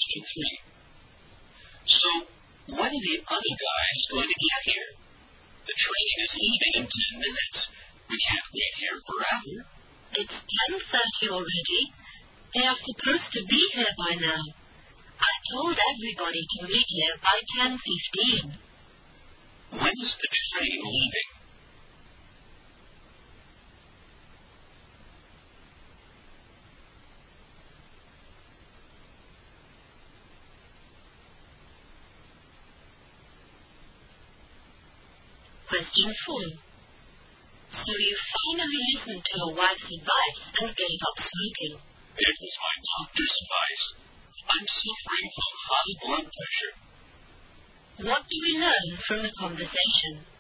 after 3. So, when are the other guys going to get here? The train is leaving in 10 minutes. We can't wait here forever. It's 10:30 already. They are supposed to be here by now. I told everybody to meet here by 10:15. When is the train leaving? Question 4. So you finally listened to your wife's advice and gave up smoking. It was my doctor's advice. I'm suffering from high blood pressure. What do we learn from the conversation?